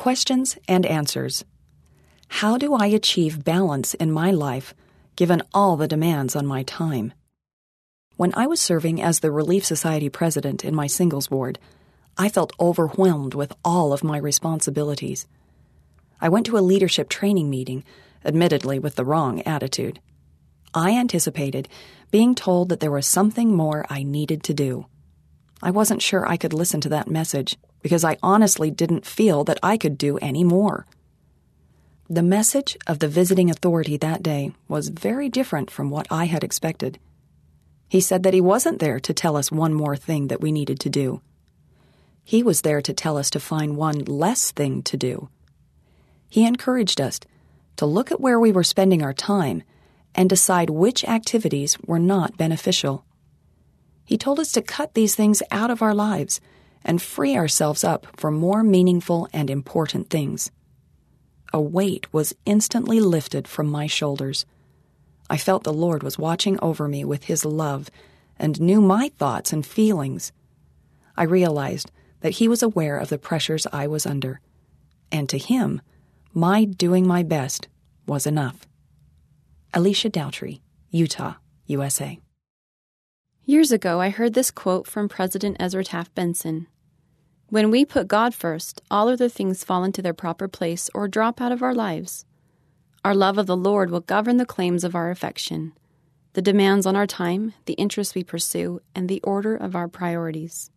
Questions and answers. How do I achieve balance in my life, given all the demands on my time? When I was serving as the Relief Society president in my singles ward, I felt overwhelmed with all of my responsibilities. I went to a leadership training meeting, admittedly with the wrong attitude. I anticipated being told that there was something more I needed to do. I wasn't sure I could listen to that message because I honestly didn't feel that I could do any more. The message of the visiting authority that day was very different from what I had expected. He said that he wasn't there to tell us one more thing that we needed to do. He was there to tell us to find one less thing to do. He encouraged us to look at where we were spending our time and decide which activities were not beneficial. He told us to cut these things out of our lives and free ourselves up for more meaningful and important things. A weight was instantly lifted from my shoulders. I felt the Lord was watching over me with His love and knew my thoughts and feelings. I realized that He was aware of the pressures I was under, and to Him, my doing my best was enough. Alicia Daughtry, Utah, USA. Years ago, I heard this quote from President Ezra Taft Benson. When we put God first, all other things fall into their proper place or drop out of our lives. Our love of the Lord will govern the claims of our affection, the demands on our time, the interests we pursue, and the order of our priorities.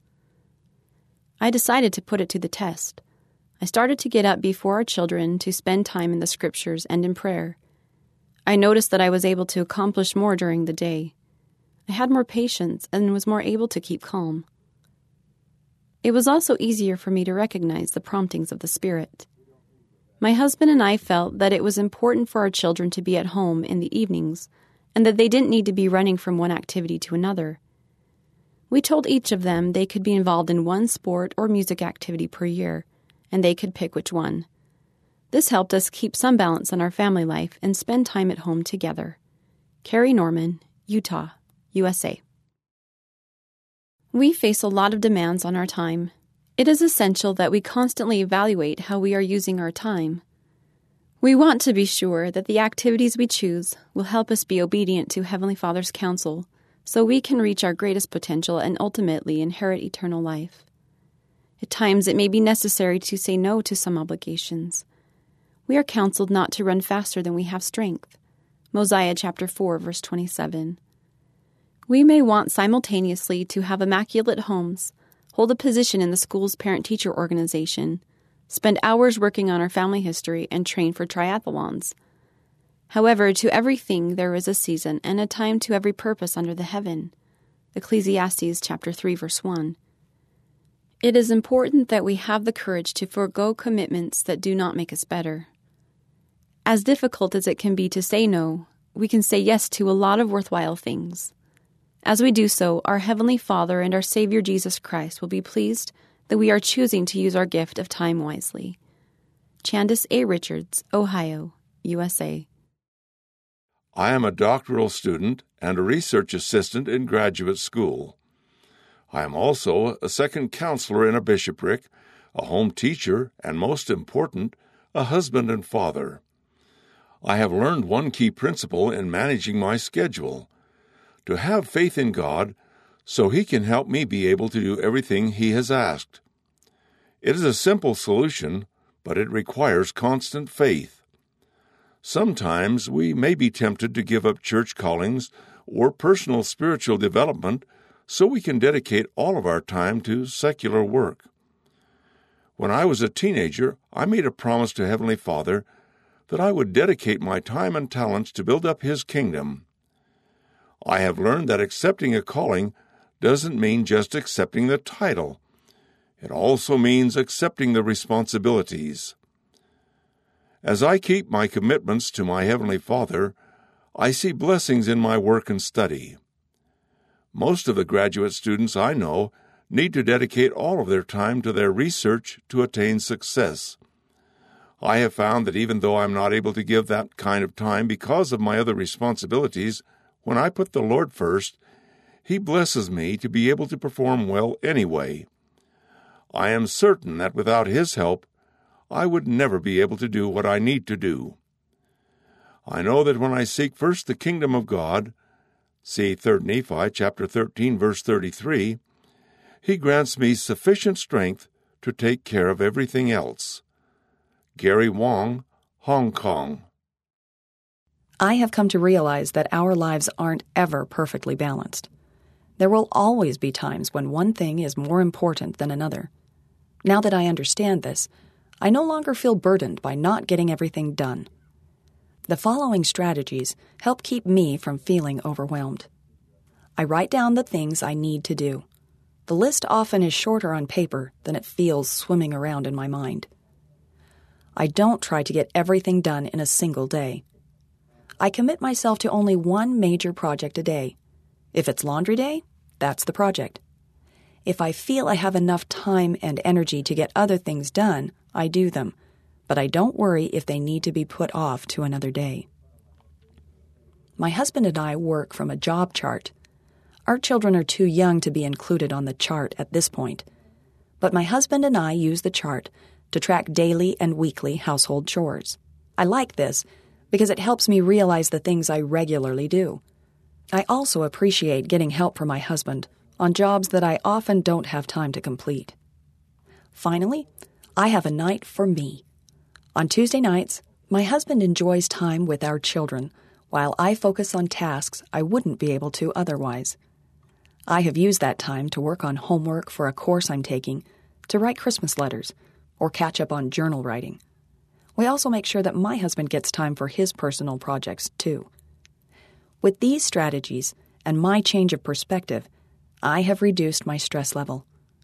I decided to put it to the test. I started to get up before our children to spend time in the Scriptures and in prayer. I noticed that I was able to accomplish more during the day. I had more patience and was more able to keep calm. It was also easier for me to recognize the promptings of the Spirit. My husband and I felt that it was important for our children to be at home in the evenings and that they didn't need to be running from one activity to another. We told each of them they could be involved in one sport or music activity per year, and they could pick which one. This helped us keep some balance in our family life and spend time at home together. Carrie Norman, Utah, USA. We face a lot of demands on our time. It is essential that we constantly evaluate how we are using our time. We want to be sure that the activities we choose will help us be obedient to Heavenly Father's counsel so we can reach our greatest potential and ultimately inherit eternal life. At times it may be necessary to say no to some obligations. We are counseled not to run faster than we have strength. Mosiah chapter 4, verse 27. We may want simultaneously to have immaculate homes, hold a position in the school's parent-teacher organization, spend hours working on our family history, and train for triathlons. However, to everything there is a season and a time to every purpose under the heaven. Ecclesiastes chapter 3, verse 1. It is important that we have the courage to forego commitments that do not make us better. As difficult as it can be to say no, we can say yes to a lot of worthwhile things. As we do so, our Heavenly Father and our Savior Jesus Christ will be pleased that we are choosing to use our gift of time wisely. Chandice A. Richards, Ohio, USA. I am a doctoral student and a research assistant in graduate school. I am also a second counselor in a bishopric, a home teacher, and most important, a husband and father. I have learned one key principle in managing my schedule: to have faith in God so He can help me be able to do everything He has asked. It is a simple solution, but it requires constant faith. Sometimes we may be tempted to give up church callings or personal spiritual development so we can dedicate all of our time to secular work. When I was a teenager, I made a promise to Heavenly Father that I would dedicate my time and talents to build up His kingdom. I have learned that accepting a calling doesn't mean just accepting the title. It also means accepting the responsibilities. As I keep my commitments to my Heavenly Father, I see blessings in my work and study. Most of the graduate students I know need to dedicate all of their time to their research to attain success. I have found that even though I'm not able to give that kind of time because of my other responsibilities, when I put the Lord first, He blesses me to be able to perform well anyway. I am certain that without His help, I would never be able to do what I need to do. I know that when I seek first the kingdom of God, see 3 Nephi chapter 13, verse 33, He grants me sufficient strength to take care of everything else. Gary Wong, Hong Kong. I have come to realize that our lives aren't ever perfectly balanced. There will always be times when one thing is more important than another. Now that I understand this, I no longer feel burdened by not getting everything done. The following strategies help keep me from feeling overwhelmed. I write down the things I need to do. The list often is shorter on paper than it feels swimming around in my mind. I don't try to get everything done in a single day. I commit myself to only one major project a day. If it's laundry day, that's the project. If I feel I have enough time and energy to get other things done, I do them, but I don't worry if they need to be put off to another day. My husband and I work from a job chart. Our children are too young to be included on the chart at this point, but my husband and I use the chart to track daily and weekly household chores. I like this because it helps me realize the things I regularly do. I also appreciate getting help from my husband on jobs that I often don't have time to complete. Finally, I have a night for me. On Tuesday nights, my husband enjoys time with our children while I focus on tasks I wouldn't be able to otherwise. I have used that time to work on homework for a course I'm taking, to write Christmas letters, or catch up on journal writing. We also make sure that my husband gets time for his personal projects, too. With these strategies and my change of perspective, I have reduced my stress level.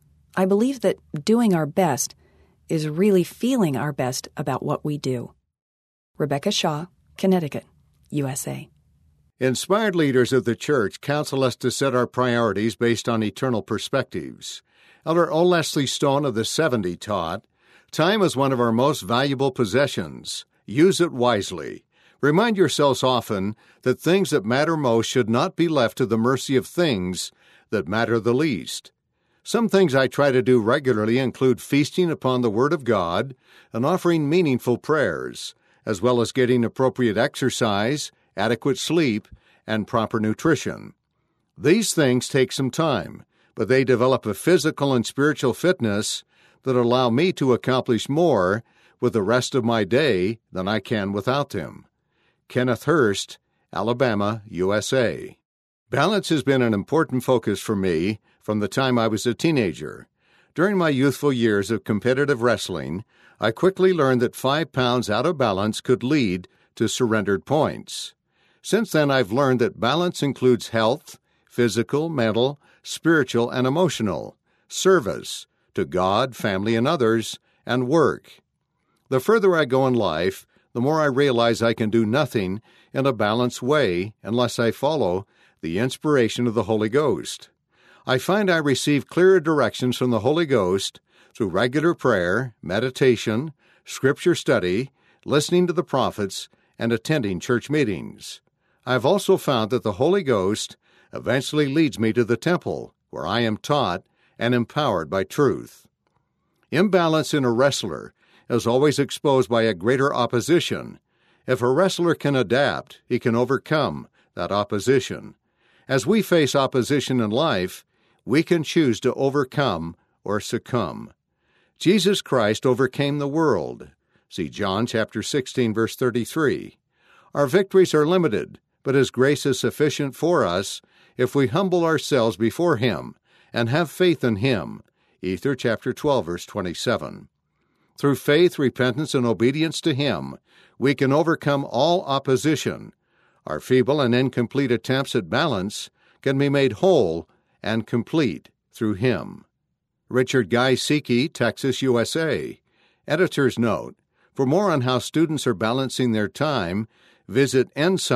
I believe that doing our best is really feeling our best about what we do. Rebecca Shaw, Connecticut, USA. Inspired leaders of the church counsel us to set our priorities based on eternal perspectives. Elder O. Leslie Stone of the 70 taught, "Time is one of our most valuable possessions. Use it wisely. Remind yourselves often that things that matter most should not be left to the mercy of things that matter the least. Some things I try to do regularly include feasting upon the Word of God and offering meaningful prayers, as well as getting appropriate exercise, adequate sleep, and proper nutrition. These things take some time, but they develop a physical and spiritual fitness that allow me to accomplish more with the rest of my day than I can without them." Kenneth Hurst, Alabama, USA. Balance has been an important focus for me from the time I was a teenager. During my youthful years of competitive wrestling, I quickly learned that 5 pounds out of balance could lead to surrendered points. Since then, I've learned that balance includes health, physical, mental, spiritual, and emotional, service to God, family, and others, and work. The further I go in life, the more I realize I can do nothing in a balanced way unless I follow the inspiration of the Holy Ghost. I find I receive clearer directions from the Holy Ghost through regular prayer, meditation, scripture study, listening to the prophets, and attending church meetings. I've also found that the Holy Ghost eventually leads me to the temple, where I am taught and empowered by truth. Imbalance in a wrestler is always exposed by a greater opposition. If a wrestler can adapt, he can overcome that opposition. As we face opposition in life, we can choose to overcome or succumb. Jesus Christ overcame the world. See John chapter 16, verse 33. Our victories are limited, but His grace is sufficient for us if we humble ourselves before Him and have faith in Him. Ether chapter 12, verse 27. Through faith, repentance, and obedience to Him, we can overcome all opposition. Our feeble and incomplete attempts at balance can be made whole and complete through Him. Richard Guy Siki, Texas, USA. Editor's note: for more on how students are balancing their time, visit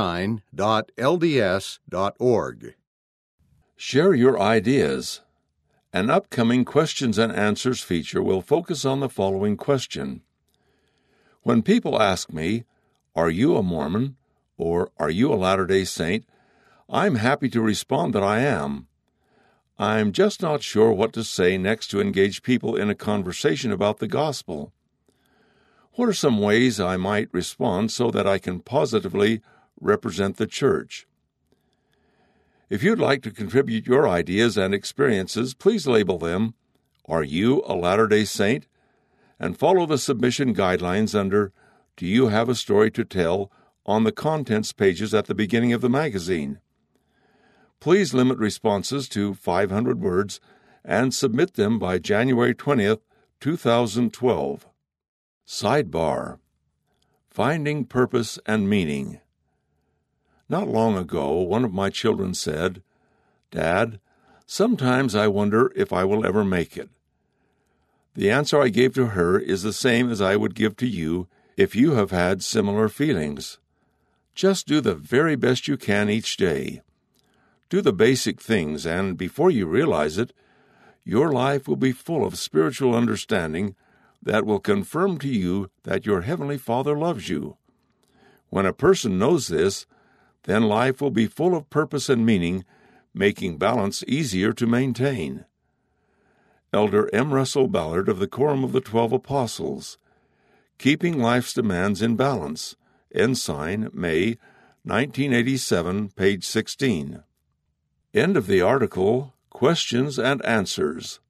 ensign.lds.org. Share your ideas. An upcoming questions and answers feature will focus on the following question. When people ask me, "Are you a Mormon?" or "Are you a Latter-day Saint?" I'm happy to respond that I am. I'm just not sure what to say next to engage people in a conversation about the gospel. What are some ways I might respond so that I can positively represent the church? If you'd like to contribute your ideas and experiences, please label them, "Are you a Latter-day Saint?" and follow the submission guidelines under "Do you have a story to tell?" on the contents pages at the beginning of the magazine. Please limit responses to 500 words and submit them by January 20th, 2012. Sidebar: Finding Purpose and Meaning. Not long ago, one of my children said, "Dad, sometimes I wonder if I will ever make it." The answer I gave to her is the same as I would give to you if you have had similar feelings. Just do the very best you can each day. Do the basic things, and before you realize it, your life will be full of spiritual understanding that will confirm to you that your Heavenly Father loves you. When a person knows this, then life will be full of purpose and meaning, making balance easier to maintain. Elder M. Russell Ballard of the Quorum of the 12 Apostles. Keeping Life's Demands in Balance. Ensign, May, 1987, page 16. End of the article, Questions and Answers.